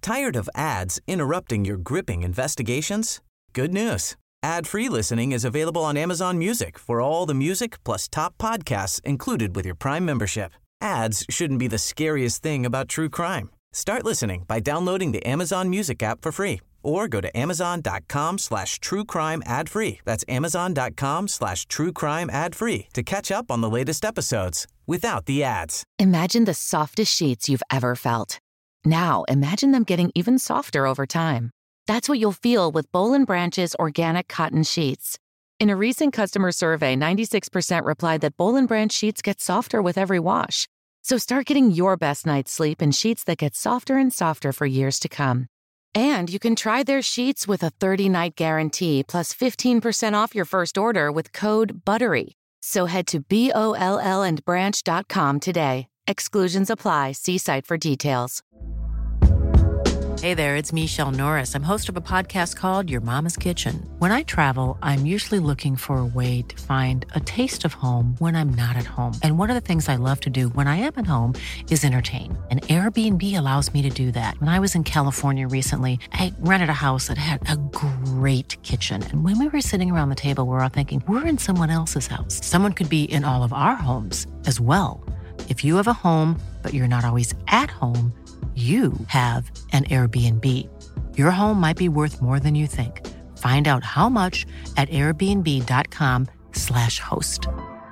Tired of ads interrupting your gripping investigations? Good news. Ad-free listening is available on Amazon Music for all the music plus top podcasts included with your Prime membership. Ads shouldn't be the scariest thing about true crime. Start listening by downloading the Amazon Music app for free or go to amazon.com/truecrime ad-free. That's amazon.com/truecrime ad-free to catch up on the latest episodes without the ads. Imagine the softest sheets you've ever felt. Now imagine them getting even softer over time. That's what you'll feel with Boll & Branch's organic cotton sheets. In a recent customer survey, 96% replied that Boll & Branch sheets get softer with every wash. So start getting your best night's sleep in sheets that get softer and softer for years to come. And you can try their sheets with a 30-night guarantee plus 15% off your first order with code BUTTERY. So head to BOLLandbranch.com today. Exclusions apply. See site for details. Hey there, it's Michelle Norris. I'm host of a podcast called Your Mama's Kitchen. When I travel, I'm usually looking for a way to find a taste of home when I'm not at home. And one of the things I love to do when I am at home is entertain. And Airbnb allows me to do that. When I was in California recently, I rented a house that had a great kitchen. And when we were sitting around the table, we were all thinking, we're in someone else's house. Someone could be in all of our homes as well. If you have a home, but you're not always at home, you have an Airbnb. Your home might be worth more than you think. Find out how much at airbnb.com/host.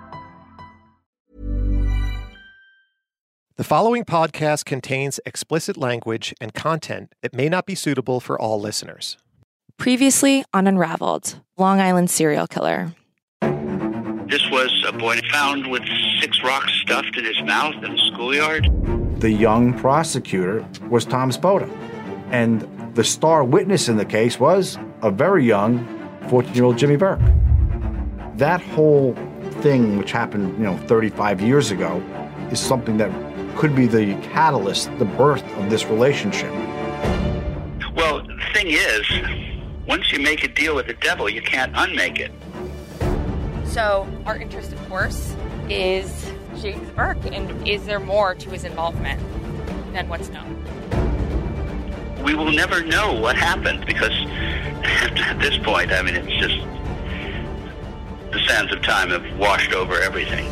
The following podcast contains explicit language and content that may not be suitable for all listeners. Previously on Unraveled, Long Island serial killer. This was a boy found with 6 rocks stuffed in his mouth in the schoolyard. The young prosecutor was Tom Spota. And the star witness in the case was a very young 14-year-old Jimmy Burke. That whole thing, which happened, 35 years ago, is something that could be the catalyst, the birth of this relationship. Well, the thing is, once you make a deal with the devil, you can't unmake it. So our interest, of course, is James Burke, and is there more to his involvement than what's known? We will never know what happened because at this point, it's just the sands of time have washed over everything.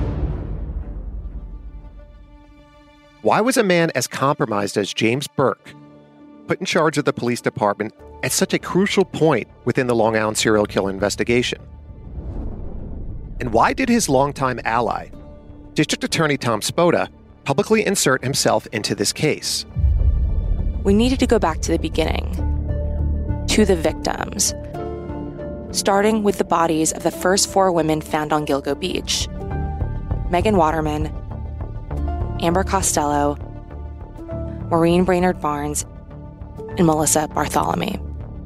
Why was a man as compromised as James Burke put in charge of the police department at such a crucial point within the Long Island serial killer investigation? And why did his longtime ally, District Attorney Tom Spota, publicly insert himself into this case? We needed to go back to the beginning, to the victims, starting with the bodies of the first 4 women found on Gilgo Beach: Megan Waterman, Amber Costello, Maureen Brainerd Barnes, and Melissa Bartholomew.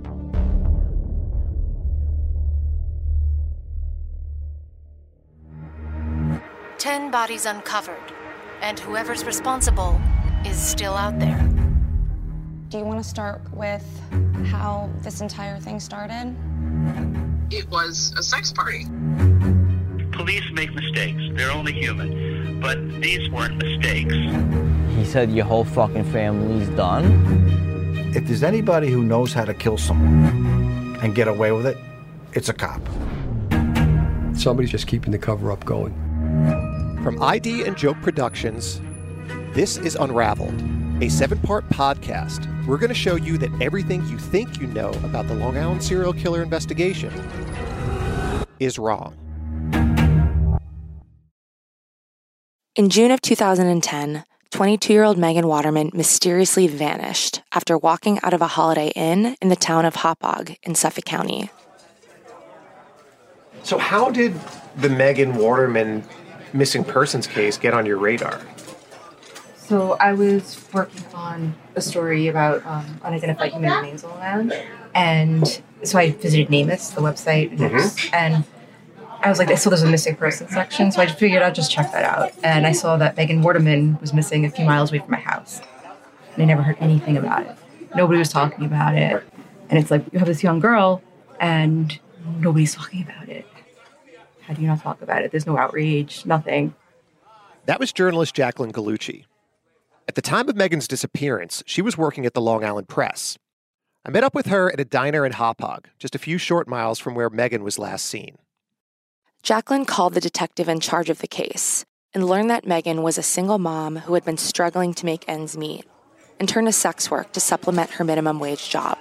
Ten bodies uncovered, and whoever's responsible is still out there. Do you want to start with how this entire thing started? It was a sex party. Police make mistakes. They're only human. But these weren't mistakes. He said your whole fucking family's done? If there's anybody who knows how to kill someone and get away with it, it's a cop. Somebody's just keeping the cover-up going. From ID and Joke Productions, this is Unraveled, a 7-part podcast. We're going to show you that everything you think you know about the Long Island serial killer investigation is wrong. In June of 2010, 22-year-old Megan Waterman mysteriously vanished after walking out of a Holiday Inn in the town of Hauppauge in Suffolk County. So how did the Megan Waterman missing persons case get on your radar? So I was working on a story about unidentified human remains on Long Island, and so I visited NamUs, the website, and I was like, I saw there's a missing person section, so I just figured I'd just check that out. And I saw that Megan Waterman was missing a few miles away from my house, and I never heard anything about it. Nobody was talking about it, and it's like, you have this young girl, and nobody's talking about it. How do you not talk about it? There's no outrage, nothing. That was journalist Jacqueline Gallucci. At the time of Megan's disappearance, she was working at the Long Island Press. I met up with her at a diner in Hauppauge, just a few short miles from where Megan was last seen. Jacqueline called the detective in charge of the case and learned that Megan was a single mom who had been struggling to make ends meet and turned to sex work to supplement her minimum wage job.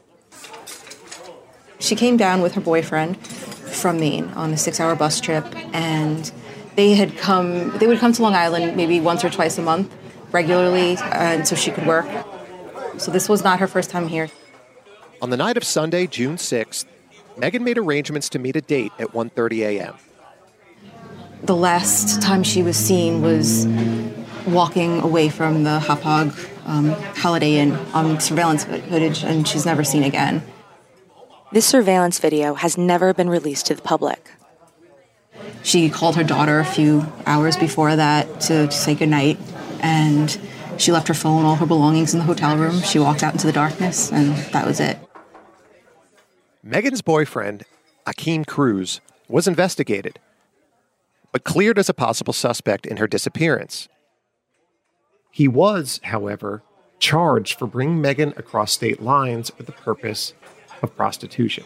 She came down with her boyfriend from Maine on a 6-hour bus trip, and they would come to Long Island maybe once or twice a month regularly, and so she could work. So this was not her first time here. On the night of Sunday, June 6th, Megan made arrangements to meet a date at 1:30 a.m. The last time she was seen was walking away from the Hauppauge Holiday Inn on surveillance footage, and she's never seen again. This surveillance video has never been released to the public. She called her daughter a few hours before that to say goodnight, and she left her phone, all her belongings in the hotel room. She walked out into the darkness, and that was it. Megan's boyfriend, Akeem Cruz, was investigated, but cleared as a possible suspect in her disappearance. He was, however, charged for bringing Megan across state lines for the purpose of prostitution.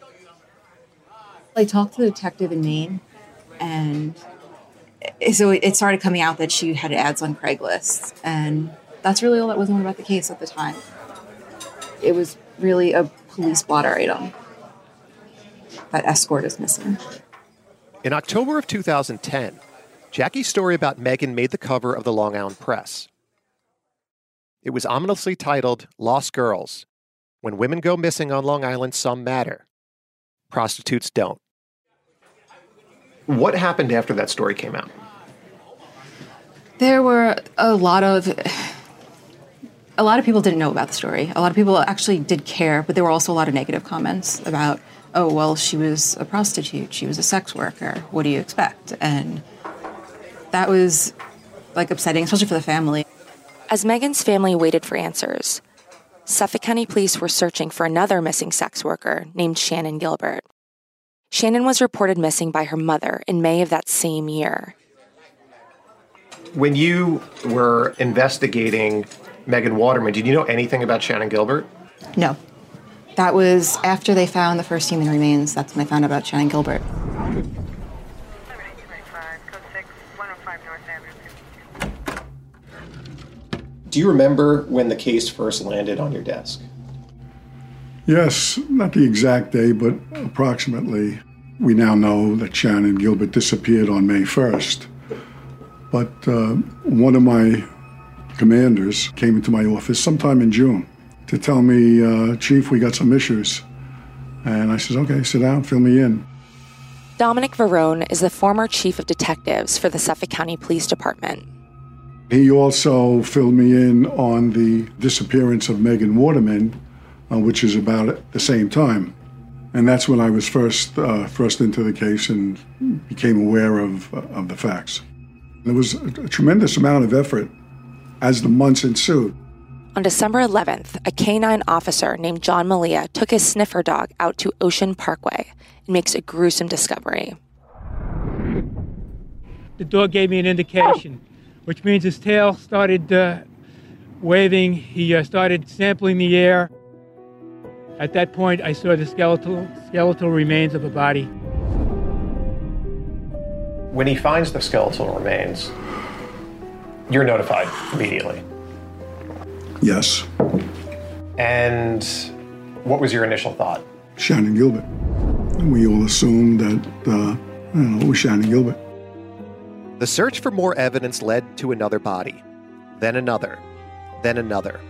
I talked to the detective in Maine, and so it started coming out that she had ads on Craigslist, and that's really all that was known about the case at the time. It was really a police blotter item. That escort is missing. In October of 2010, Jackie's story about Megan made the cover of the Long Island Press. It was ominously titled, "Lost Girls. When women go missing on Long Island, some matter. Prostitutes don't." What happened after that story came out? There were a lot of people didn't know about the story. A lot of people actually did care, but there were also a lot of negative comments about, oh, well, she was a prostitute. She was a sex worker. What do you expect? And that was, upsetting, especially for the family. As Megan's family waited for answers, Suffolk County Police were searching for another missing sex worker named Shannon Gilbert. Shannon was reported missing by her mother in May of that same year. When you were investigating Megan Waterman, did you know anything about Shannon Gilbert? No. That was after they found the first human remains. That's when I found out about Shannon Gilbert. Do you remember when the case first landed on your desk? Yes, not the exact day, but approximately. We now know that Shannon Gilbert disappeared on May 1st. But one of my commanders came into my office sometime in June to tell me, Chief, we got some issues. And I said, okay, sit down, fill me in. Dominic Varone is the former chief of detectives for the Suffolk County Police Department. He also filled me in on the disappearance of Megan Waterman, which is about at the same time. And that's when I was first thrust into the case and became aware of the facts. There was a tremendous amount of effort as the months ensued. On December 11th, a K-9 officer named John Malia took his sniffer dog out to Ocean Parkway and makes a gruesome discovery. The dog gave me an indication, which means his tail started waving. He started sampling the air. At that point, I saw the skeletal remains of a body. When he finds the skeletal remains, you're notified immediately. Yes. And what was your initial thought? Shannon Gilbert. We all assumed that, it was Shannon Gilbert. The search for more evidence led to another body, then another, then another.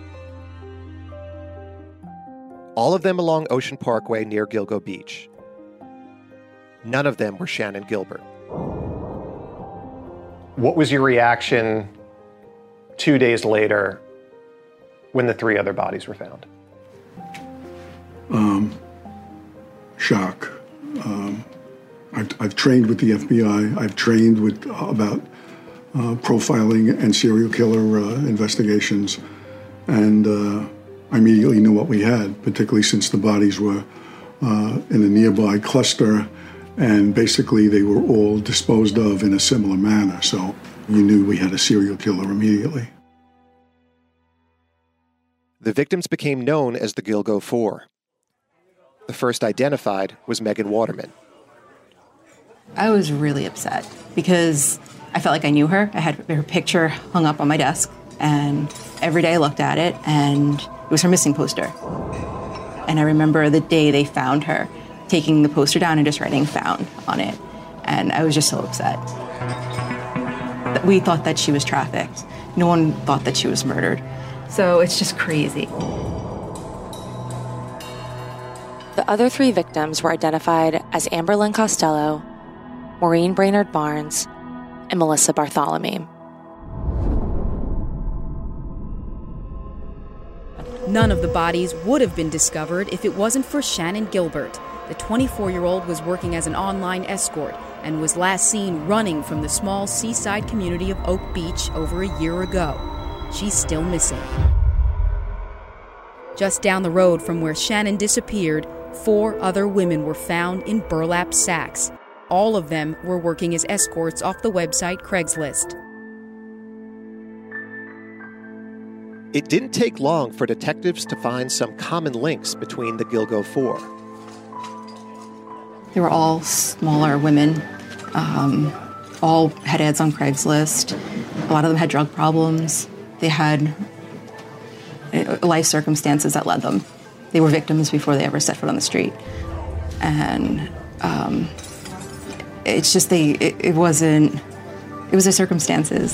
All of them along Ocean Parkway near Gilgo Beach. None of them were Shannon Gilbert. What was your reaction 2 days later when the 3 other bodies were found? Shock. I've trained with the FBI. I've trained about profiling and serial killer investigations. And I immediately knew what we had, particularly since the bodies were in a nearby cluster, and basically they were all disposed of in a similar manner. So you knew we had a serial killer immediately. the victims became known as the Gilgo Four. The first identified was Megan Waterman. I was really upset because I felt like I knew her. I had her picture hung up on my desk, and every day I looked at it, and it was her missing poster. And I remember the day they found her, taking the poster down and just writing "found" on it. And I was just so upset. We thought that she was trafficked. No one thought that she was murdered. So it's just crazy. The other 3 victims were identified as Amber Lynn Costello, Maureen Brainerd Barnes, and Melissa Bartholomew. None of the bodies would have been discovered if it wasn't for Shannon Gilbert. The 24-year-old was working as an online escort and was last seen running from the small seaside community of Oak Beach over a year ago. She's still missing. Just down the road from where Shannon disappeared, 4 other women were found in burlap sacks. All of them were working as escorts off the website Craigslist. It didn't take long for detectives to find some common links between the Gilgo Four. They were all smaller women, all had ads on Craigslist. A lot of them had drug problems. They had life circumstances that led them. They were victims before they ever set foot on the street. And it's just it was their circumstances.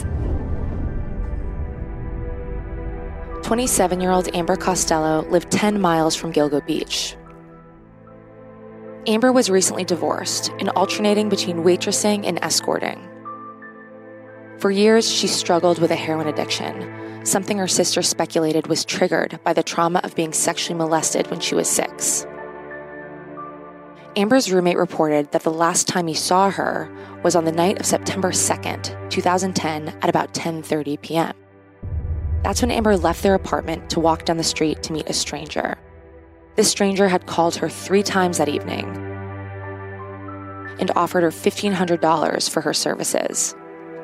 27-year-old Amber Costello lived 10 miles from Gilgo Beach. Amber was recently divorced and alternating between waitressing and escorting. For years, she struggled with a heroin addiction, something her sister speculated was triggered by the trauma of being sexually molested when she was 6. Amber's roommate reported that the last time he saw her was on the night of September 2nd, 2010 at about 10:30 p.m. That's when Amber left their apartment to walk down the street to meet a stranger. This stranger had called her 3 times that evening and offered her $1,500 for her services.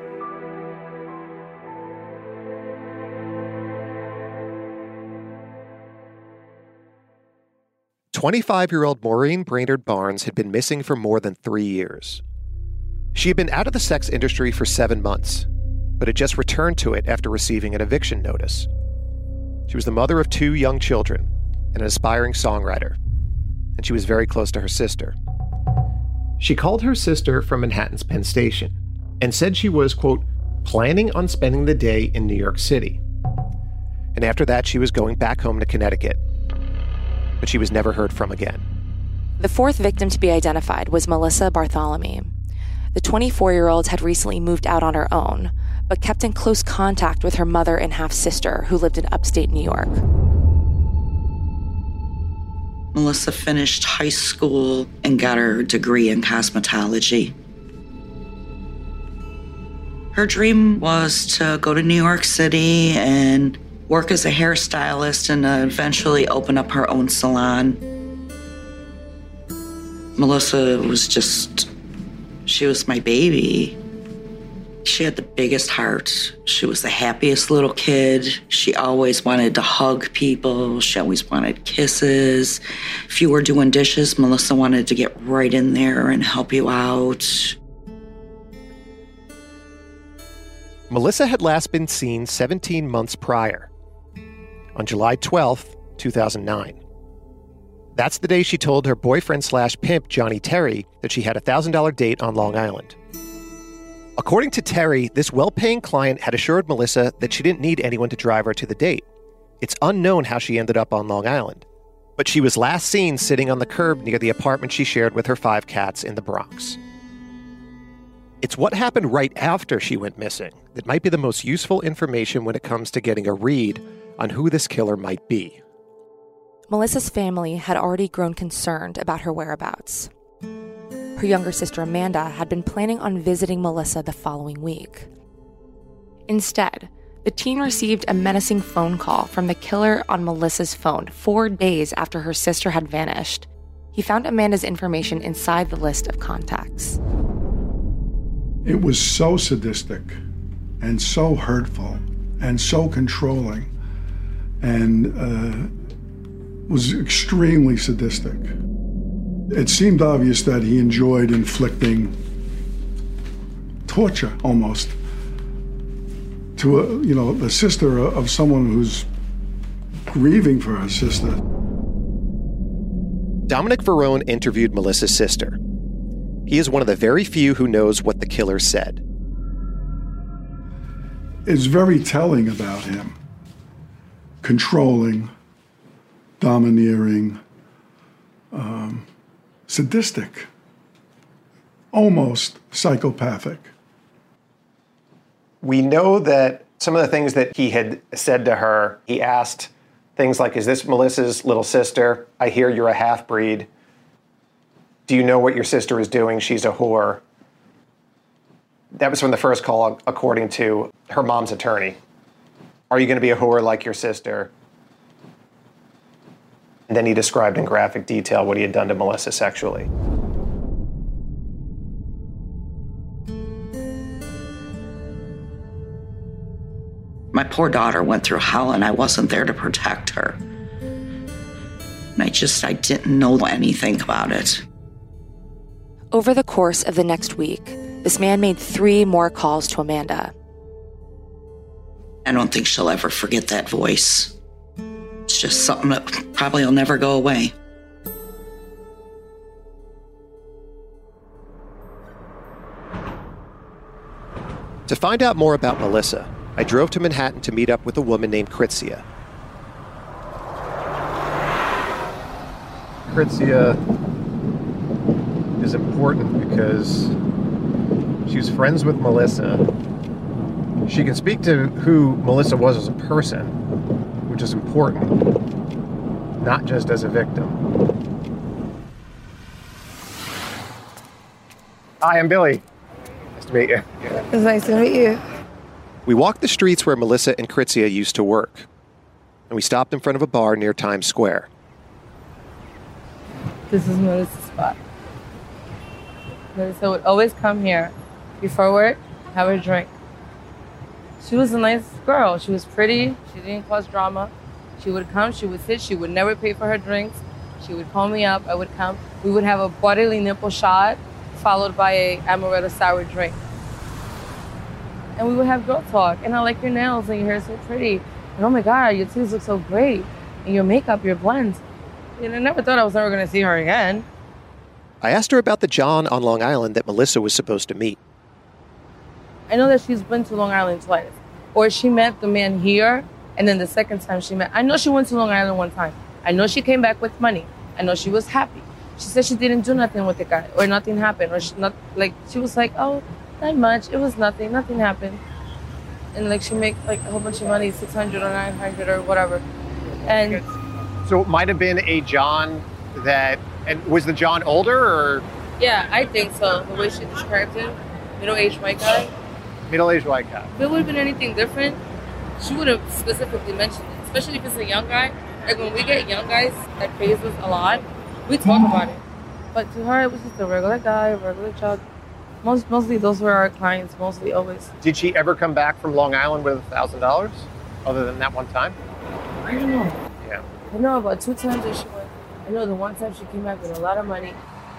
"25-year-old Maureen Brainerd Barnes had been missing for more than 3 years. She had been out of the sex industry for 7 months, but had just returned to it after receiving an eviction notice. She was the mother of 2 young children and an aspiring songwriter, and she was very close to her sister. She called her sister from Manhattan's Penn Station and said she was, quote, planning on spending the day in New York City. And after that, she was going back home to Connecticut. But she was never heard from again. The 4th victim to be identified was Melissa Bartholomew. The 24-year-old had recently moved out on her own, but kept in close contact with her mother and half-sister who lived in upstate New York. Melissa finished high school and got her degree in cosmetology. Her dream was to go to New York City and work as a hairstylist and eventually open up her own salon. Melissa was she was my baby. She had the biggest heart. She was the happiest little kid. She always wanted to hug people. She always wanted kisses. If you were doing dishes, Melissa wanted to get right in there and help you out. Melissa had last been seen 17 months prior, on July 12th, 2009. That's the day she told her boyfriend/pimp, Johnny Terry, that she had a $1,000 date on Long Island. According to Terry, this well-paying client had assured Melissa that she didn't need anyone to drive her to the date. It's unknown how she ended up on Long Island, but she was last seen sitting on the curb near the apartment she shared with her 5 cats in the Bronx. It's what happened right after she went missing that might be the most useful information when it comes to getting a read on who this killer might be. Melissa's family had already grown concerned about her whereabouts. Her younger sister Amanda had been planning on visiting Melissa the following week. Instead, the teen received a menacing phone call from the killer on Melissa's phone 4 days after her sister had vanished. He found Amanda's information inside the list of contacts. It was so sadistic and so hurtful and so controlling and was extremely sadistic. It seemed obvious that he enjoyed inflicting torture almost to the sister of someone who's grieving for her sister. Dominic Varrone interviewed Melissa's sister. He is one of the very few who knows what the killer said. It's very telling about him. Controlling, domineering, sadistic, almost psychopathic. We know that some of the things that he had said to her, he asked things like, is this Melissa's little sister? I hear you're a half-breed. Do you know what your sister is doing? She's a whore. That was from the first call, according to her mom's attorney. Are you going to be a whore like your sister? And then he described in graphic detail what he had done to Melissa sexually. My poor daughter went through hell, and I wasn't there to protect her. And I didn't know anything about it. Over the course of the next week, this man made 3 more calls to Amanda. I don't think she'll ever forget that voice. It's just something that probably will never go away. To find out more about Melissa, I drove to Manhattan to meet up with a woman named Kritzia. Kritzia is important because she was friends with Melissa. She can speak to who Melissa was as a person, which is important, not just as a victim. Hi, I'm Billy. Nice to meet you. It's nice to meet you. We walked the streets where Melissa and Kritzia used to work, and we stopped in front of a bar near Times Square. This is Melissa's spot. Melissa would always come here before work, have a drink. She was a nice girl. She was pretty. She didn't cause drama. She would come, she would sit, she would never pay for her drinks. She would call me up, I would come. We would have a bodily nipple shot followed by a amaretto sour drink. And we would have girl talk. And I like your nails and your hair is so pretty. And oh my God, your teeth look so great. And your makeup, your blends. And I never thought I was ever going to see her again. I asked her about the John on Long Island that Melissa was supposed to meet. I know that she's been to Long Island twice. Or she met the man here, and then the second time she met... I know she went to Long Island one time. I know she came back with money. I know she was happy. She said she didn't do nothing with the guy, or nothing happened, or she was like, oh, not much. It was nothing. Nothing happened. And she make a whole bunch of money, 600 or 900 or whatever. And so it might have been a John that... And was the John older, or...? Yeah, I think so. The way she described him, middle-aged white guy. Middle-aged white guy. If it would have been anything different, she would have specifically mentioned it. Especially if it's a young guy. Like when we get young guys that pays us a lot, we talk about it. But to her, it was just a regular guy, a regular child. Mostly those were our clients, mostly always. Did she ever come back from Long Island with $1,000, other than that one time? I don't know. Yeah. I know about 2 times that she went. I know the one time she came back with a lot of money.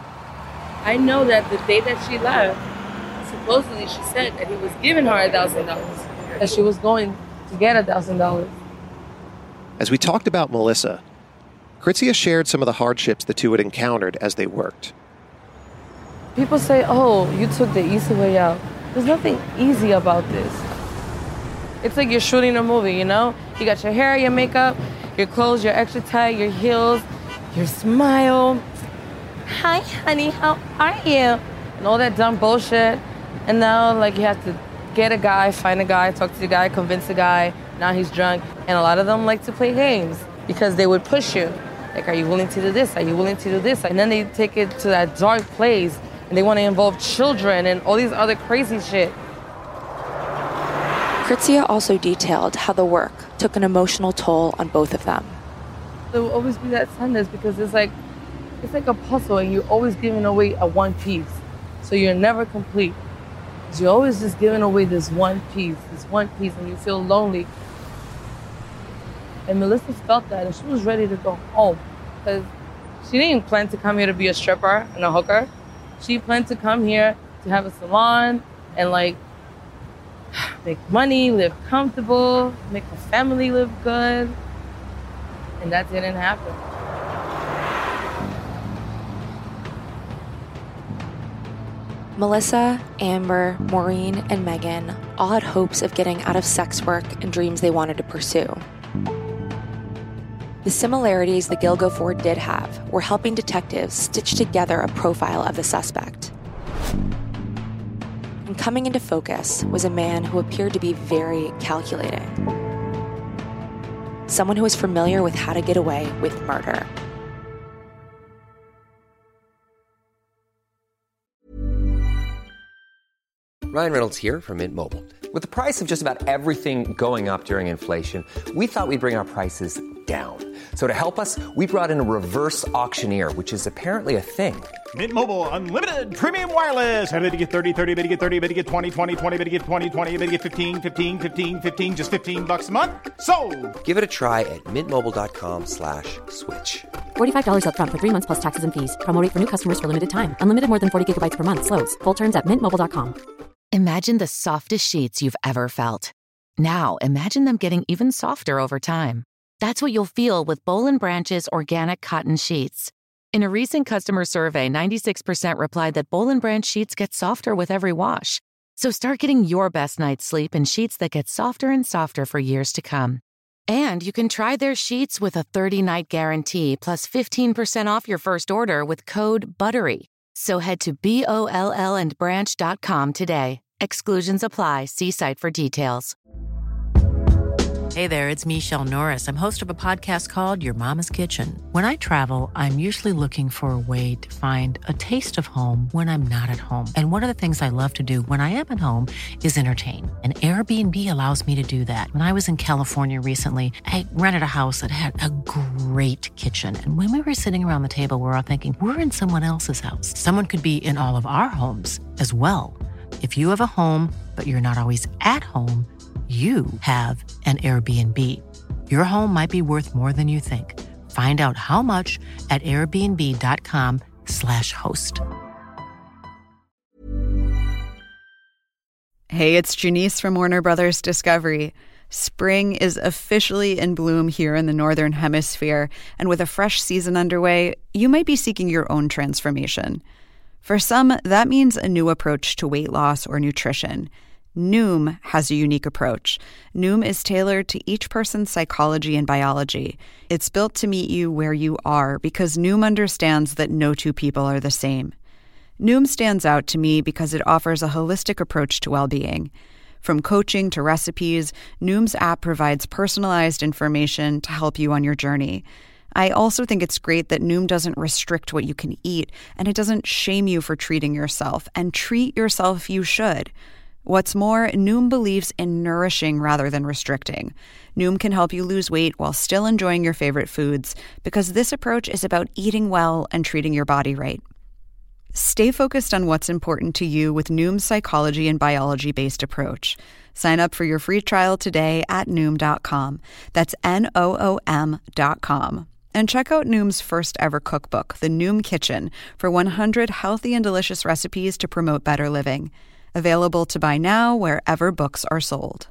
I know that the day that she left, supposedly she said that he was giving her $1,000, that she was going to get $1,000. As we talked about Melissa, Kritzia shared some of the hardships the two had encountered as they worked. People say, oh, you took the easy way out. There's nothing easy about this. It's like you're shooting a movie, you know? You got your hair, your makeup, your clothes, your extra tight, your heels, your smile. Hi, honey, how are you? And all that dumb bullshit. And now, you have to get a guy, find a guy, talk to the guy, convince the guy. Now he's drunk. And a lot of them like to play games because they would push you. Like, are you willing to do this? Are you willing to do this? And then they take it to that dark place and they want to involve children and all these other crazy shit. Kritzia also detailed how the work took an emotional toll on both of them. There will always be that sadness because it's like a puzzle and you're always giving away a one piece. So you're never complete. You're always just giving away this one piece, and you feel lonely. And Melissa felt that, and she was ready to go home. Because she didn't plan to come here to be a stripper and a hooker. She planned to come here to have a salon and, like, make money, live comfortable, make her family live good. And that didn't happen. Melissa, Amber, Maureen, and Megan all had hopes of getting out of sex work and dreams they wanted to pursue. The similarities the Gilgo Four did have were helping detectives stitch together a profile of the suspect. And coming into focus was a man who appeared to be very calculating. Someone who was familiar with how to get away with murder. Ryan Reynolds here from Mint Mobile. With the price of just about everything going up during inflation, we thought we'd bring our prices down. So to help us, we brought in a reverse auctioneer, which is apparently a thing. Mint Mobile Unlimited Premium Wireless. How to get 30, 30, bit to get 30, bit to get 20, 20, 20, bit to get 20, 20, bit to get 15, 15, 15, 15, just $15 a month? Sold! Give it a try at mintmobile.com/switch. $45 up front for 3 months plus taxes and fees. Promo rate for new customers for limited time. Unlimited more than 40 gigabytes per month. Slows full terms at mintmobile.com. Imagine the softest sheets you've ever felt. Now, imagine them getting even softer over time. That's what you'll feel with Boll & Branch's organic cotton sheets. In a recent customer survey, 96% replied that Boll & Branch sheets get softer with every wash. So start getting your best night's sleep in sheets that get softer and softer for years to come. And you can try their sheets with a 30-night guarantee plus 15% off your first order with code BUTTERY. So head to BOLLandbranch.com today. Exclusions apply. See site for details. Hey there, it's Michelle Norris. I'm host of a podcast called Your Mama's Kitchen. When I travel, I'm usually looking for a way to find a taste of home when I'm not at home. And one of the things I love to do when I am at home is entertain. And Airbnb allows me to do that. When I was in California recently, I rented a house that had a great kitchen. And when we were sitting around the table, we were all thinking, we're in someone else's house. Someone could be in all of our homes as well. If you have a home, but you're not always at home, you have an Airbnb. Your home might be worth more than you think. Find out how much at airbnb.com/host. Hey, it's Janice from Warner Brothers Discovery. Spring is officially in bloom here in the Northern Hemisphere, and with a fresh season underway, you might be seeking your own transformation. For some, that means a new approach to weight loss or nutrition. Noom has a unique approach. Noom is tailored to each person's psychology and biology. It's built to meet you where you are because Noom understands that no two people are the same. Noom stands out to me because it offers a holistic approach to well-being. From coaching to recipes, Noom's app provides personalized information to help you on your journey. I also think it's great that Noom doesn't restrict what you can eat, and it doesn't shame you for treating yourself, and treat yourself you should. What's more, Noom believes in nourishing rather than restricting. Noom can help you lose weight while still enjoying your favorite foods, because this approach is about eating well and treating your body right. Stay focused on what's important to you with Noom's psychology and biology-based approach. Sign up for your free trial today at Noom.com. That's NOOM.com. And check out Noom's first ever cookbook, The Noom Kitchen, for 100 healthy and delicious recipes to promote better living. Available to buy now wherever books are sold.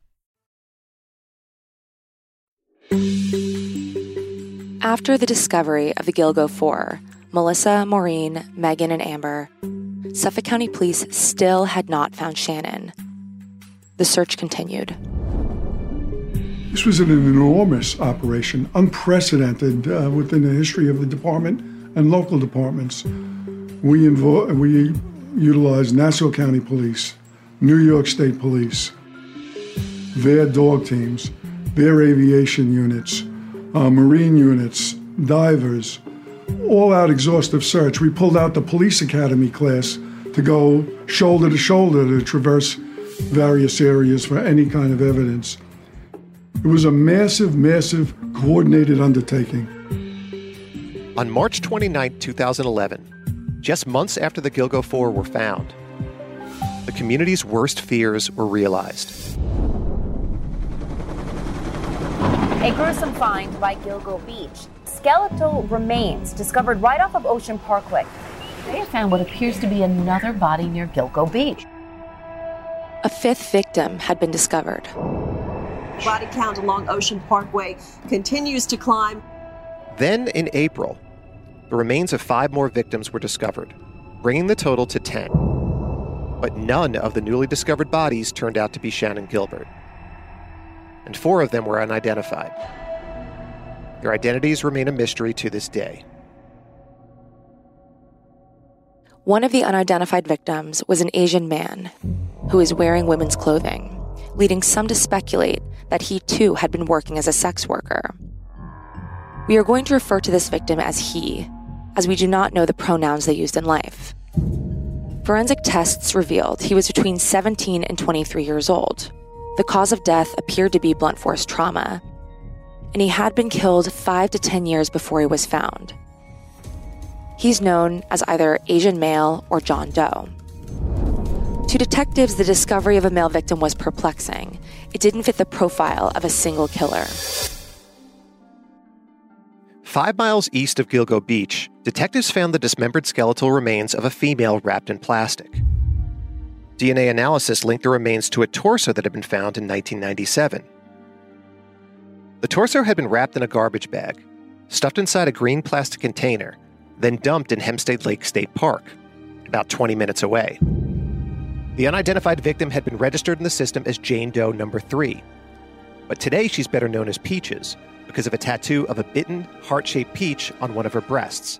After the discovery of the Gilgo Four, Melissa, Maureen, Megan, and Amber, Suffolk County Police still had not found Shannon. The search continued. This was an enormous operation, unprecedented within the history of the department and local departments. We utilized Nassau County Police, New York State Police, their dog teams, their aviation units, marine units, divers, all-out exhaustive search. We pulled out the police academy class to go shoulder to shoulder to traverse various areas for any kind of evidence. It was a massive, massive, coordinated undertaking. On March 29, 2011, just months after the Gilgo Four were found, the community's worst fears were realized. A gruesome find by Gilgo Beach. Skeletal remains discovered right off of Ocean Parkway. They have found what appears to be another body near Gilgo Beach. A fifth victim had been discovered. Body count along Ocean Parkway continues to climb. Then, in April, the remains of 5 more victims were discovered, bringing the total to 10. But none of the newly discovered bodies turned out to be Shannan Gilbert. And 4 of them were unidentified. Their identities remain a mystery to this day. One of the unidentified victims was an Asian man who was wearing women's clothing, leading some to speculate that he too had been working as a sex worker. We are going to refer to this victim as he, as we do not know the pronouns they used in life. Forensic tests revealed he was between 17 and 23 years old. The cause of death appeared to be blunt force trauma, and he had been killed 5 to 10 years before he was found. He's known as either Asian male or John Doe. To detectives, the discovery of a male victim was perplexing. It didn't fit the profile of a single killer. 5 miles east of Gilgo Beach, detectives found the dismembered skeletal remains of a female wrapped in plastic. DNA analysis linked the remains to a torso that had been found in 1997. The torso had been wrapped in a garbage bag, stuffed inside a green plastic container, then dumped in Hempstead Lake State Park, about 20 minutes away. The unidentified victim had been registered in the system as Jane Doe number 3, but today she's better known as Peaches because of a tattoo of a bitten, heart-shaped peach on one of her breasts.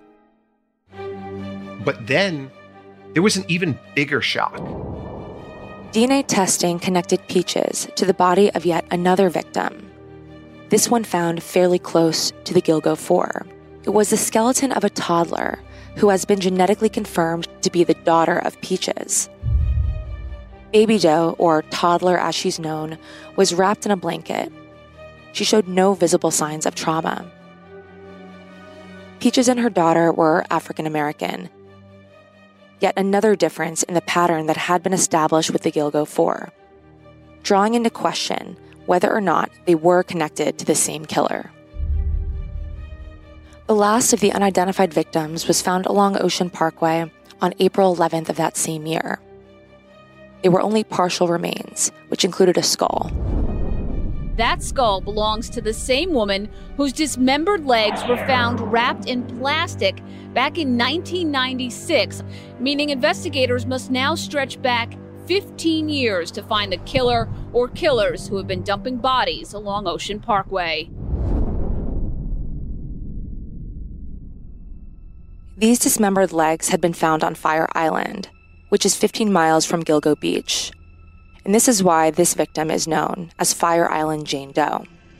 But then, there was an even bigger shock. DNA testing connected Peaches to the body of yet another victim. This one found fairly close to the Gilgo 4. It was the skeleton of a toddler who has been genetically confirmed to be the daughter of Peaches. Baby Doe, or toddler as she's known, was wrapped in a blanket. She showed no visible signs of trauma. Peaches and her daughter were African American. Yet another difference in the pattern that had been established with the Gilgo 4, drawing into question whether or not they were connected to the same killer. The last of the unidentified victims was found along Ocean Parkway on April 11th of that same year. They were only partial remains, which included a skull. That skull belongs to the same woman whose dismembered legs were found wrapped in plastic back in 1996, meaning investigators must now stretch back 15 years to find the killer or killers who have been dumping bodies along Ocean Parkway. These dismembered legs had been found on Fire Island, which is 15 miles from Gilgo Beach. And this is why this victim is known as Fire Island Jane Doe.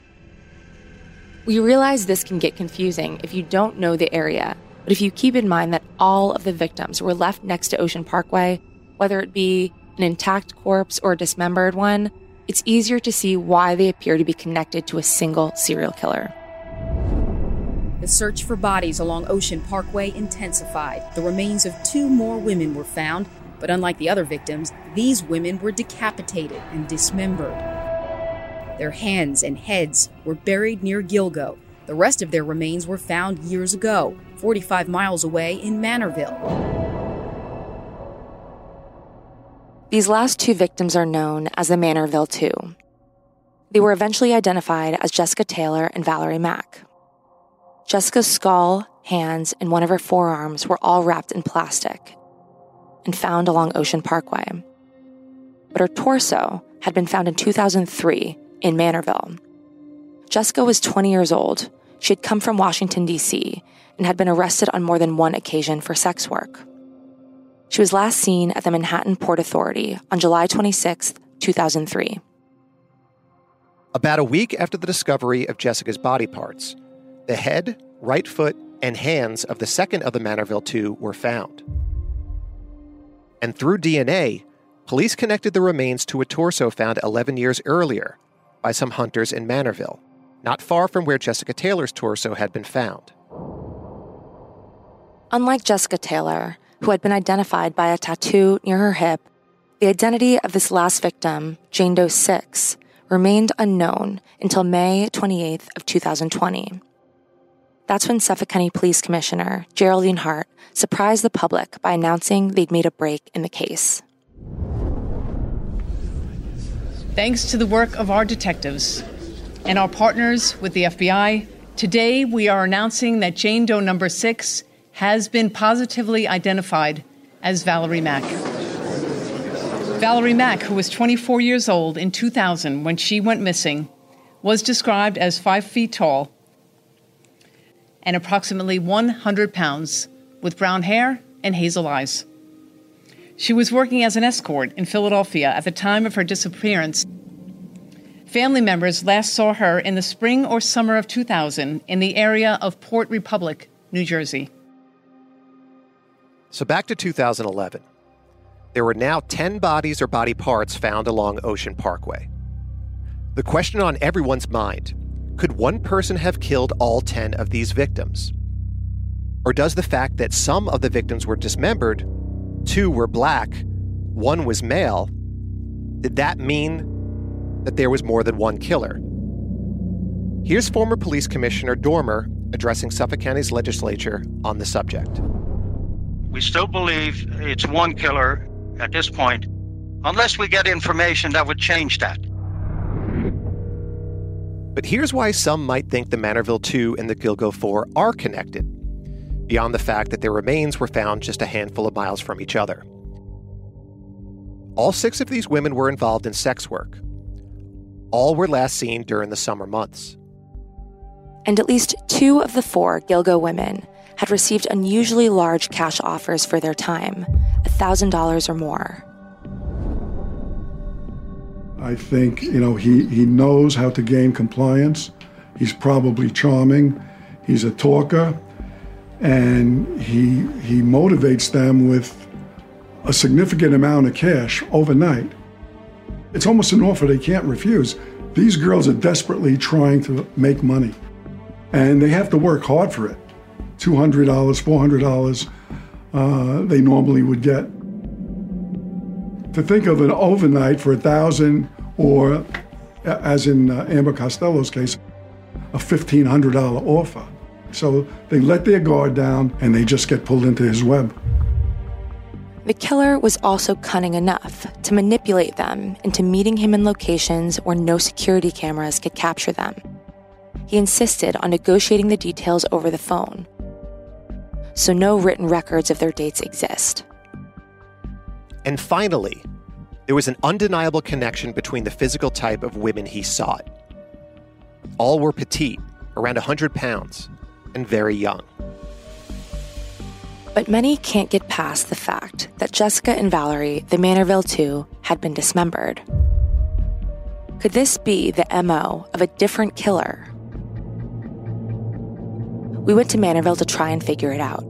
We realize this can get confusing if you don't know the area, but if you keep in mind that all of the victims were left next to Ocean Parkway, whether it be an intact corpse or a dismembered one, it's easier to see why they appear to be connected to a single serial killer. The search for bodies along Ocean Parkway intensified. The remains of 2 more women were found, but unlike the other victims, these women were decapitated and dismembered. Their hands and heads were buried near Gilgo. The rest of their remains were found years ago, 45 miles away in Manorville. These last 2 victims are known as the Manorville 2. They were eventually identified as Jessica Taylor and Valerie Mack. Jessica's skull, hands, and one of her forearms were all wrapped in plastic and found along Ocean Parkway. But her torso had been found in 2003 in Manorville. Jessica was 20 years old. She had come from Washington, D.C., and had been arrested on more than one occasion for sex work. She was last seen at the Manhattan Port Authority on July 26, 2003. About a week after the discovery of Jessica's body parts, the head, right foot, and hands of the second of the Manorville 2 were found. And through DNA, police connected the remains to a torso found 11 years earlier by some hunters in Manorville, not far from where Jessica Taylor's torso had been found. Unlike Jessica Taylor, who had been identified by a tattoo near her hip, the identity of this last victim, Jane Doe 6, remained unknown until May 28th of 2020. That's when Suffolk County Police Commissioner Geraldine Hart surprised the public by announcing they'd made a break in the case. Thanks to the work of our detectives and our partners with the FBI, today we are announcing that Jane Doe number 6 has been positively identified as Valerie Mack. Valerie Mack, who was 24 years old in 2000 when she went missing, was described as 5 feet tall and approximately 100 pounds, with brown hair and hazel eyes. She was working as an escort in Philadelphia at the time of her disappearance. Family members last saw her in the spring or summer of 2000 in the area of Port Republic, New Jersey. So back to 2011. There were now 10 bodies or body parts found along Ocean Parkway. The question on everyone's mind: could one person have killed all 10 of these victims? Or does the fact that some of the victims were dismembered, 2 were black, 1 was male, did that mean that there was more than one killer? Here's former Police Commissioner Dormer addressing Suffolk County's legislature on the subject. We still believe it's one killer at this point, unless we get information that would change that. But here's why some might think the Manorville 2 and the Gilgo 4 are connected, beyond the fact that their remains were found just a handful of miles from each other. All 6 of these women were involved in sex work. All were last seen during the summer months. And at least 2 of the 4 Gilgo women had received unusually large cash offers for their time, $1,000 or more. I think, he knows how to gain compliance. He's probably charming. He's a talker. And he motivates them with a significant amount of cash overnight. It's almost an offer they can't refuse. These girls are desperately trying to make money. And they have to work hard for it. $200, $400 they normally would get. To think of an overnight for $1,000, or, as in Amber Costello's case, a $1,500 offer. So they let their guard down and they just get pulled into his web. The killer was also cunning enough to manipulate them into meeting him in locations where no security cameras could capture them. He insisted on negotiating the details over the phone, so no written records of their dates exist. And finally, there was an undeniable connection between the physical type of women he sought. All were petite, around 100 pounds, and very young. But many can't get past the fact that Jessica and Valerie, the Manorville 2, had been dismembered. Could this be the MO of a different killer? We went to Manorville to try and figure it out.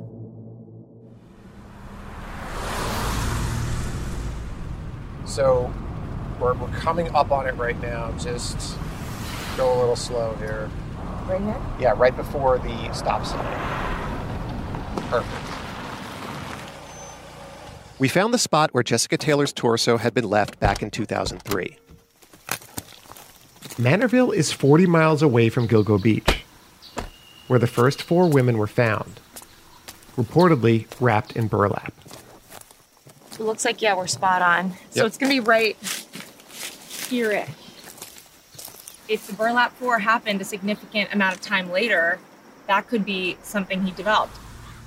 So we're coming up on it right now. Just go a little slow here. Right here? Yeah, right before the stop sign. Perfect. We found the spot where Jessica Taylor's torso had been left back in 2003. Manorville is 40 miles away from Gilgo Beach, where the first 4 women were found, reportedly wrapped in burlap. It looks like, we're spot on. So Yep. It's going to be right here-ish. If the burlap 4 happened a significant amount of time later, that could be something he developed.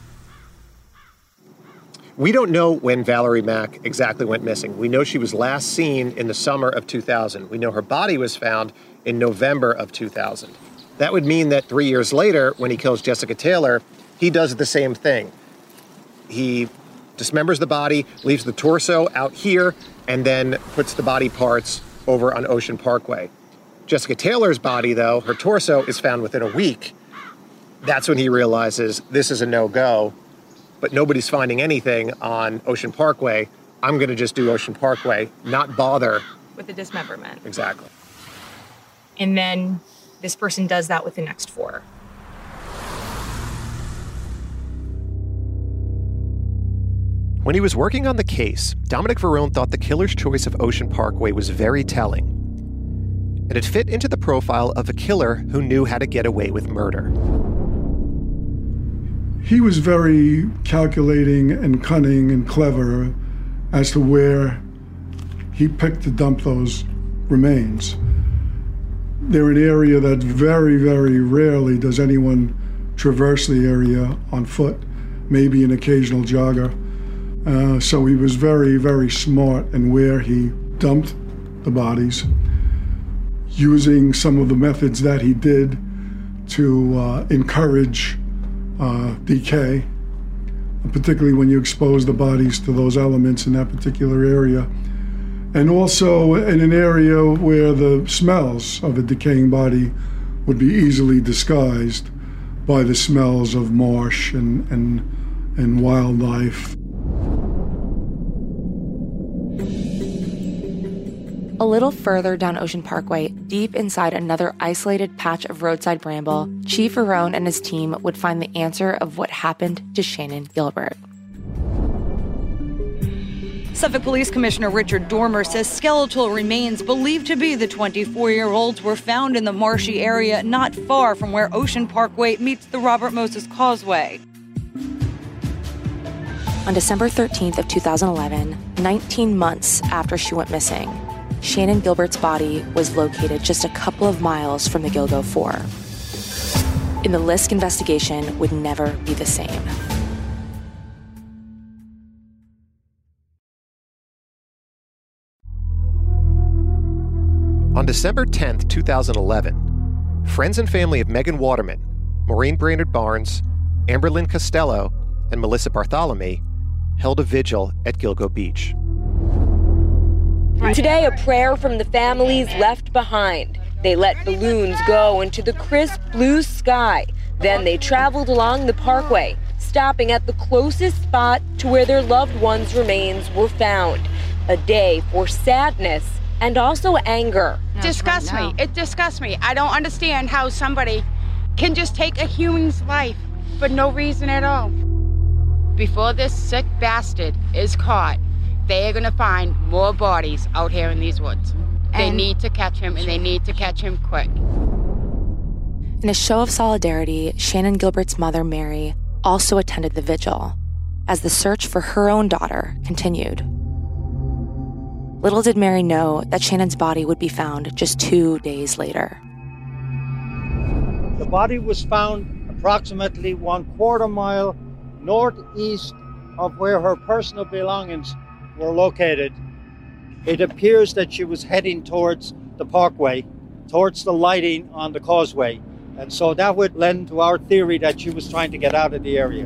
We don't know when Valerie Mack exactly went missing. We know she was last seen in the summer of 2000. We know her body was found in November of 2000. That would mean that 3 years later, when he kills Jessica Taylor, he does the same thing. He dismembers the body, leaves the torso out here, and then puts the body parts over on Ocean Parkway. Jessica Taylor's body, though, her torso, is found within a week. That's when he realizes this is a no-go, but nobody's finding anything on Ocean Parkway. I'm going to just do Ocean Parkway, not bother. With the dismemberment. Exactly. And then this person does that with the next 4. When he was working on the case, Dominic Verone thought the killer's choice of Ocean Parkway was very telling. and it fit into the profile of a killer who knew how to get away with murder. He was very calculating and cunning and clever as to where he picked to dump those remains. They're an area that very, very rarely does anyone traverse the area on foot, maybe an occasional jogger. So he was very, very smart in where he dumped the bodies, using some of the methods that he did to encourage decay, particularly when you expose the bodies to those elements in that particular area. And also in an area where the smells of a decaying body would be easily disguised by the smells of marsh and wildlife. A little further down Ocean Parkway, deep inside another isolated patch of roadside bramble, Chief Arone and his team would find the answer of what happened to Shannan Gilbert. Suffolk Police Commissioner Richard Dormer says skeletal remains believed to be the 24-year-olds were found in the marshy area not far from where Ocean Parkway meets the Robert Moses Causeway. On December 13th of 2011, 19 months after she went missing, Shannan Gilbert's body was located just a couple of miles from the Gilgo Four. And the Lisk investigation would never be the same. On December 10th, 2011, friends and family of Megan Waterman, Maureen Brainerd Barnes, Amberlynn Costello, and Melissa Bartholomew held a vigil at Gilgo Beach. Today, a prayer from the families left behind. They let balloons go into the crisp blue sky. Then they traveled along the parkway, stopping at the closest spot to where their loved ones' remains were found. A day for sadness and also anger. Disgusts me. It disgusts me. I don't understand how somebody can just take a human's life for no reason at all. Before this sick bastard is caught, they are going to find more bodies out here in these woods. They need to catch him, and they need to catch him quick. In a show of solidarity, Shannan Gilbert's mother, Mary, also attended the vigil as the search for her own daughter continued. Little did Mary know that Shannan's body would be found just 2 days later. The body was found approximately 1/4 mile northeast of where her personal belongings were located. It appears that she was heading towards the parkway, towards the lighting on the causeway. And so that would lend to our theory that she was trying to get out of the area.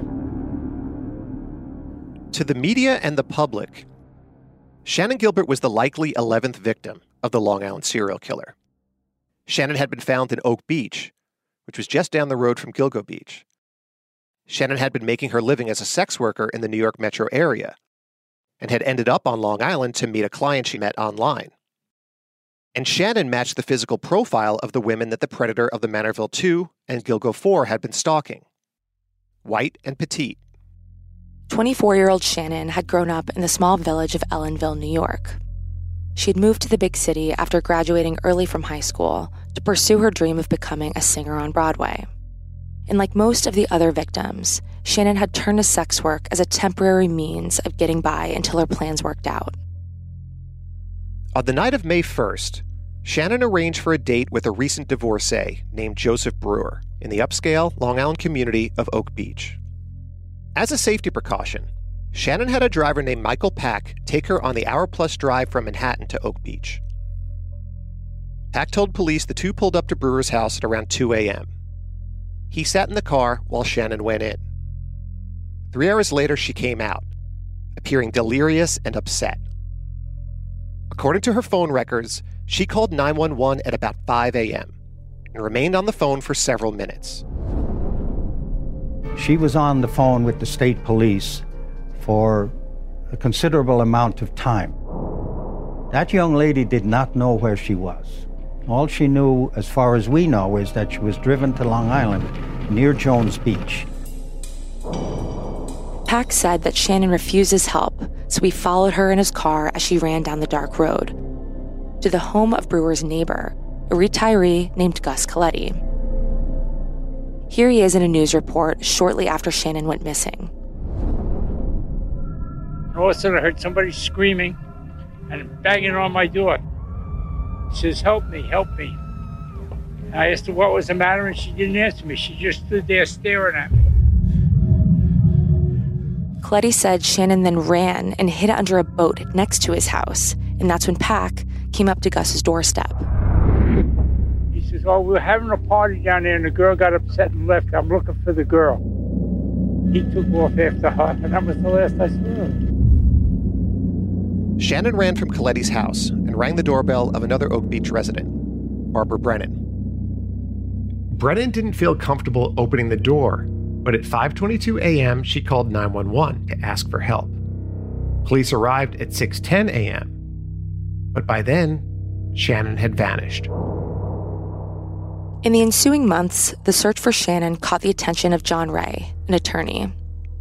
To the media and the public, Shannan Gilbert was the likely 11th victim of the Long Island serial killer. Shannan had been found in Oak Beach, which was just down the road from Gilgo Beach. Shannan had been making her living as a sex worker in the New York metro area and had ended up on Long Island to meet a client she met online. And Shannan matched the physical profile of the women that the predator of the Manorville 2 and Gilgo 4 had been stalking. White and petite. 24-year-old Shannan had grown up in the small village of Ellenville, New York. She had moved to the big city after graduating early from high school to pursue her dream of becoming a singer on Broadway. And like most of the other victims, Shannan had turned to sex work as a temporary means of getting by until her plans worked out. On the night of May 1st, Shannan arranged for a date with a recent divorcee named Joseph Brewer in the upscale Long Island community of Oak Beach. As a safety precaution, Shannan had a driver named Michael Pack take her on the hour-plus drive from Manhattan to Oak Beach. Pack told police the two pulled up to Brewer's house at around 2 a.m. He sat in the car while Shannan went in. 3 hours later, she came out, appearing delirious and upset. According to her phone records, she called 911 at about 5 a.m. and remained on the phone for several minutes. She was on the phone with the state police for a considerable amount of time. That young lady did not know where she was. All she knew, as far as we know, is that she was driven to Long Island near Jones Beach. Pack said that Shannan refused his help, so he followed her in his car as she ran down the dark road to the home of Brewer's neighbor, a retiree named Gus Coletti. Here he is in a news report shortly after Shannon went missing. All of a sudden I heard somebody screaming and banging on my door. She says, "Help me, help me." I asked her what was the matter, and she didn't answer me. She just stood there staring at me. Coletti said Shannon then ran and hid under a boat next to his house, and that's when Pack came up to Gus's doorstep. He says, "Oh, we were having a party down there, and the girl got upset and left. I'm looking for the girl." He took off after her, and that was the last I saw her. Shannon ran from Coletti's house and rang the doorbell of another Oak Beach resident, Barbara Brennan. Brennan didn't feel comfortable opening the door, but at 5:22 a.m., she called 911 to ask for help. Police arrived at 6:10 a.m., but by then, Shannon had vanished. In the ensuing months, the search for Shannon caught the attention of John Ray, an attorney.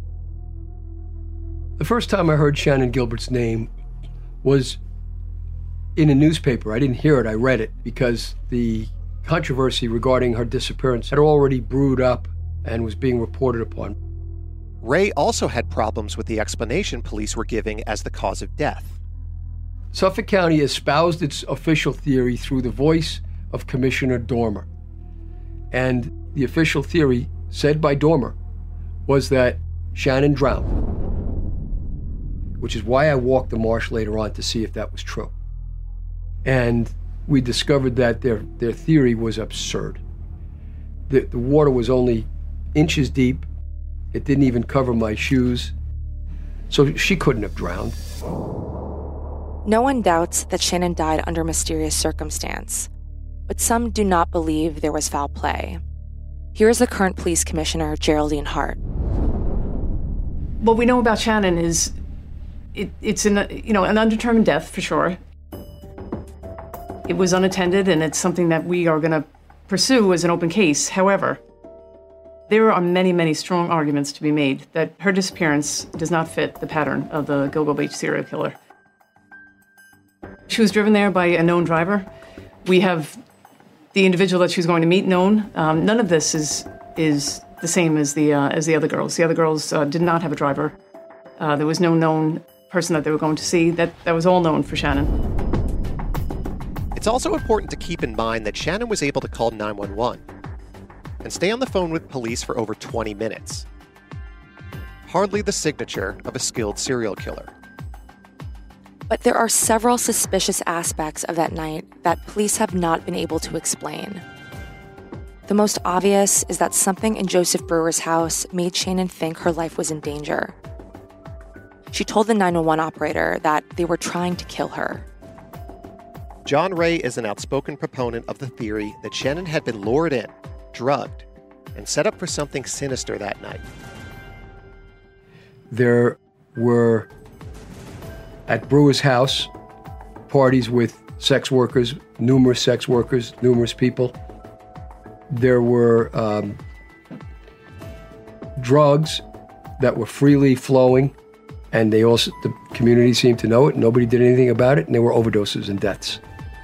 The first time I heard Shannon Gilbert's name was in a newspaper. I didn't hear it, I read it, because the controversy regarding her disappearance had already brewed up and was being reported upon. Ray also had problems with the explanation police were giving as the cause of death. Suffolk County espoused its official theory through the voice of Commissioner Dormer. And the official theory, said by Dormer, was that Shannon drowned, which is why I walked the marsh later on to see if that was true. And we discovered that their theory was absurd. The water was only inches deep. It didn't even cover my shoes. So she couldn't have drowned. No one doubts that Shannon died under mysterious circumstance, but some do not believe there was foul play. Here's the current police commissioner, Geraldine Hart. What we know about Shannon is it's an undetermined death for sure. It was unattended, and it's something that we are going to pursue as an open case. However, there are many, many strong arguments to be made that her disappearance does not fit the pattern of the Gilgo Beach serial killer. She was driven there by a known driver. We have the individual that she was going to meet known. None of this is the same as the other girls. The other girls did not have a driver. There was no known person that they were going to see. That was all known for Shannon. It's also important to keep in mind that Shannon was able to call 911 and stay on the phone with police for over 20 minutes. Hardly the signature of a skilled serial killer. But there are several suspicious aspects of that night that police have not been able to explain. The most obvious is that something in Joseph Brewer's house made Shannon think her life was in danger. She told the 911 operator that they were trying to kill her. John Ray is an outspoken proponent of the theory that Shannon had been lured in, drugged, and set up for something sinister that night. There were, at Brewer's house, parties with sex workers, numerous people. There were drugs that were freely flowing, and the community seemed to know it. Nobody did anything about it, and there were overdoses and deaths.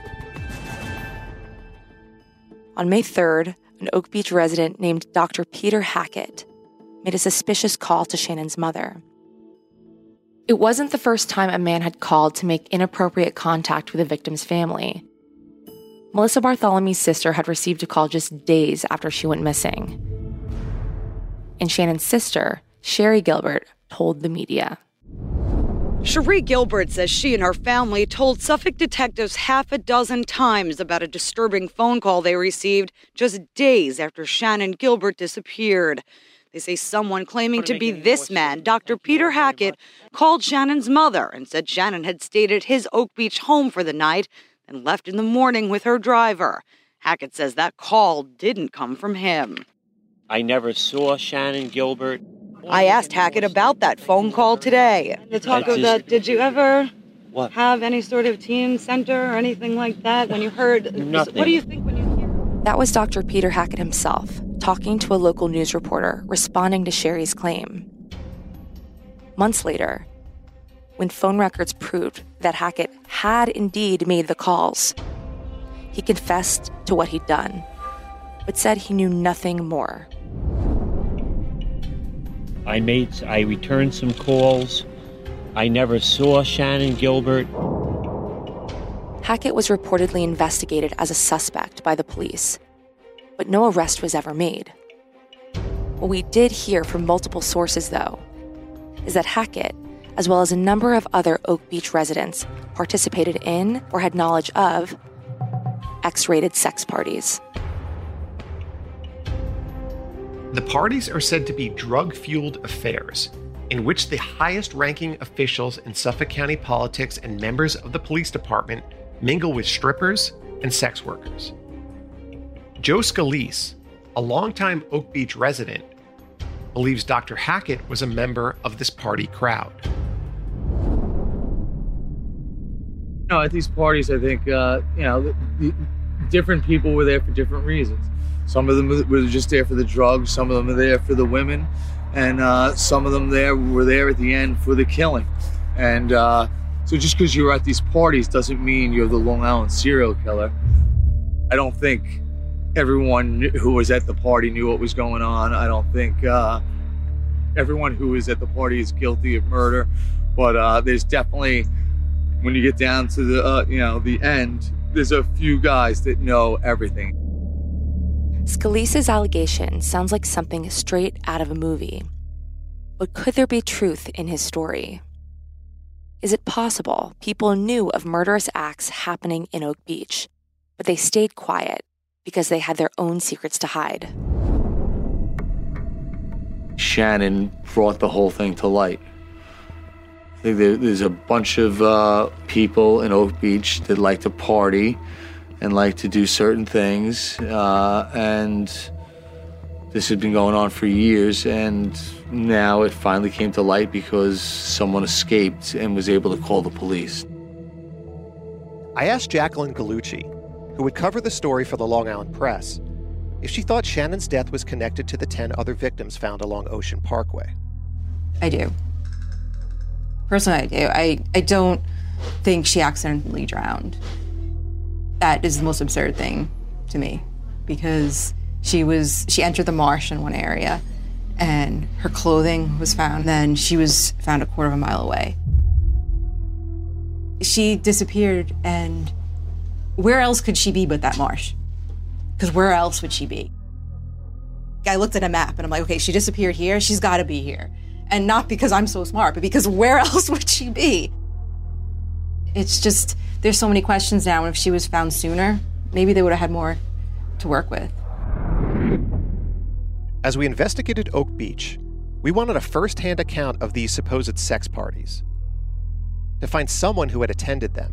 On May 3rd, an Oak Beach resident named Dr. Peter Hackett made a suspicious call to Shannon's mother. It wasn't the first time a man had called to make inappropriate contact with the victim's family. Melissa Bartholomew's sister had received a call just days after she went missing. And Shannon's sister, Sherry Gilbert, told the media. Cherie Gilbert says she and her family told Suffolk detectives half a dozen times about a disturbing phone call they received just days after Shannon Gilbert disappeared. They say someone claiming to be this man, Dr. Peter Hackett, called Shannon's mother and said Shannon had stayed at his Oak Beach home for the night and left in the morning with her driver. Hackett says that call didn't come from him. I never saw Shannon Gilbert. I asked Hackett about that phone call today. The talk of that, did you ever have any sort of teen center or anything like that when you heard? Nothing. What do you think when you hear? That was Dr. Peter Hackett himself, talking to a local news reporter, responding to Sherry's claim. Months later, when phone records proved that Hackett had indeed made the calls, he confessed to what he'd done, but said he knew nothing more. I returned some calls. I never saw Shannan Gilbert. Hackett was reportedly investigated as a suspect by the police, but no arrest was ever made. What we did hear from multiple sources, though, is that Hackett, as well as a number of other Oak Beach residents, participated in or had knowledge of X-rated sex parties. The parties are said to be drug-fueled affairs in which the highest-ranking officials in Suffolk County politics and members of the police department mingle with strippers and sex workers. Joe Scalise, a longtime Oak Beach resident, believes Dr. Hackett was a member of this party crowd. At these parties, I think, the different people were there for different reasons. Some of them were just there for the drugs, some of them were there for the women, and some of them were there at the end for the killing. And so just because you're at these parties doesn't mean you're the Long Island serial killer. I don't think everyone who was at the party knew what was going on. I don't think everyone who was at the party is guilty of murder. But there's definitely, when you get down to the end, there's a few guys that know everything. Scalise's allegation sounds like something straight out of a movie. But could there be truth in his story? Is it possible people knew of murderous acts happening in Oak Beach, but they stayed quiet because they had their own secrets to hide? Shannan brought the whole thing to light. I think there's a bunch of people in Oak Beach that like to party and like to do certain things, and this has been going on for years, and now it finally came to light because someone escaped and was able to call the police. I asked Jacqueline Gallucci, who would cover the story for the Long Island Press, if she thought Shannan's death was connected to the 10 other victims found along Ocean Parkway. I do. Personally, I do. I don't think she accidentally drowned. That is the most absurd thing to me, because she entered the marsh in one area and her clothing was found. Then she was found a quarter of a mile away. She disappeared, and where else could she be but that marsh? Because where else would she be? I looked at a map and I'm like, okay, she disappeared here, she's gotta be here. And not because I'm so smart, but because where else would she be? It's just, there's so many questions now, and if she was found sooner, maybe they would have had more to work with. As we investigated Oak Beach, we wanted a first-hand account of these supposed sex parties, to find someone who had attended them.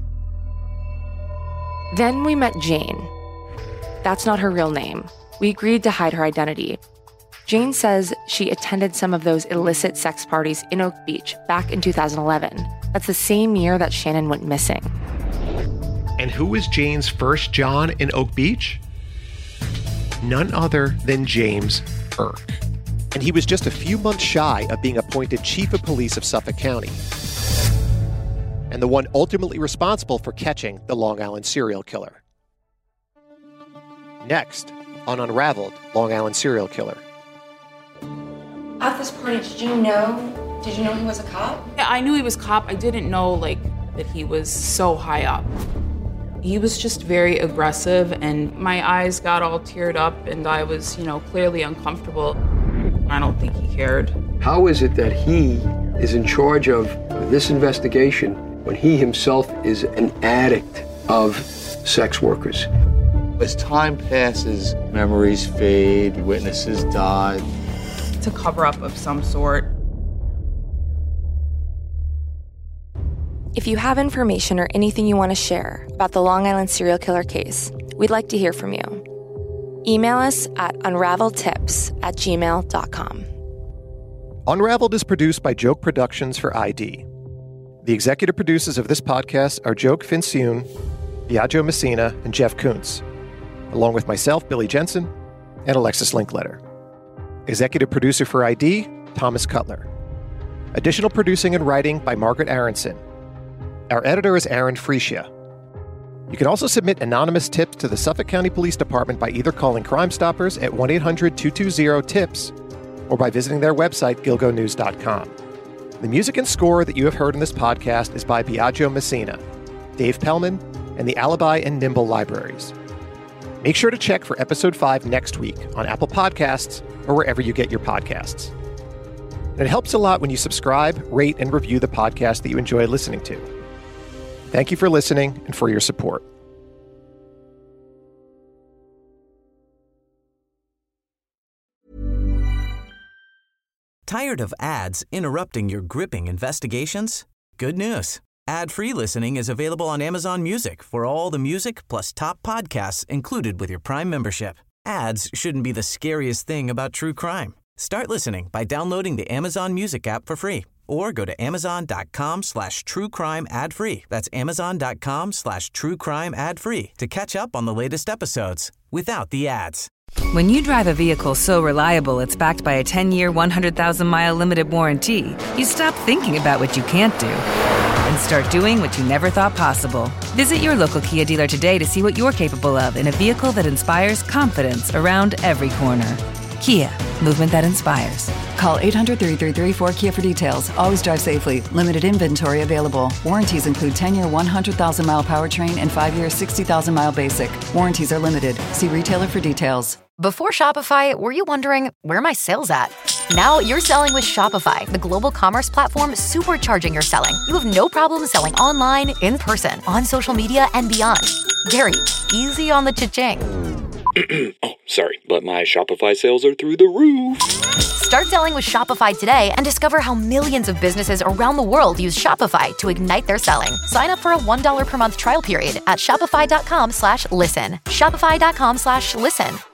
Then we met Jane. That's not her real name. We agreed to hide her identity. Jane says she attended some of those illicit sex parties in Oak Beach back in 2011. That's the same year that Shannan went missing. And who was Jane's first John in Oak Beach? None other than James Burke. And he was just a few months shy of being appointed Chief of Police of Suffolk County, and the one ultimately responsible for catching the Long Island serial killer. Next on Unraveled, Long Island Serial Killer. At this point, did you know he was a cop? Yeah, I knew he was a cop. I didn't know, that he was so high up. He was just very aggressive, and my eyes got all teared up, and I was, clearly uncomfortable. I don't think he cared. How is it that he is in charge of this investigation when he himself is an addict of sex workers? As time passes, memories fade, witnesses die. It's a cover-up of some sort. If you have information or anything you want to share about the Long Island serial killer case, we'd like to hear from you. Email us at unraveledtips@gmail.com. Unraveled is produced by Joke Productions for ID. The executive producers of this podcast are Joke Fincione, Biagio Messina, and Jeff Kuntz, along with myself, Billy Jensen, and Alexis Linkletter. Executive producer for ID, Thomas Cutler. Additional producing and writing by Margaret Aronson. Our editor is Aaron Freesia. You can also submit anonymous tips to the Suffolk County Police Department by either calling Crime Stoppers at 1-800-220-TIPS or by visiting their website, gilgonews.com. The music and score that you have heard in this podcast is by Biagio Messina, Dave Pellman, and the Alibi and Nimble Libraries. Make sure to check for Episode 5 next week on Apple Podcasts or wherever you get your podcasts. And it helps a lot when you subscribe, rate, and review the podcast that you enjoy listening to. Thank you for listening and for your support. Tired of ads interrupting your gripping investigations? Good news. Ad-free listening is available on Amazon Music for all the music plus top podcasts included with your Prime membership. Ads shouldn't be the scariest thing about true crime. Start listening by downloading the Amazon Music app for free or go to amazon.com/truecrime ad-free. That's amazon.com/truecrime ad-free to catch up on the latest episodes without the ads. When you drive a vehicle so reliable it's backed by a 10-year, 100,000-mile limited warranty, you stop thinking about what you can't do and start doing what you never thought possible. Visit your local Kia dealer today to see what you're capable of in a vehicle that inspires confidence around every corner. Kia, movement that inspires. Call 800-333-4KIA for details. Always drive safely. Limited inventory available. Warranties include 10-year 100,000-mile powertrain and 5-year 60,000-mile basic. Warranties are limited. See retailer for details. Before Shopify, were you wondering, where are my sales at? Now you're selling with Shopify, the global commerce platform supercharging your selling. You have no problem selling online, in person, on social media, and beyond. Gary, easy on the cha-ching. Oh, sorry, but my Shopify sales are through the roof. Start selling with Shopify today and discover how millions of businesses around the world use Shopify to ignite their selling. Sign up for a $1 per month trial period at shopify.com/listen. Shopify.com/listen.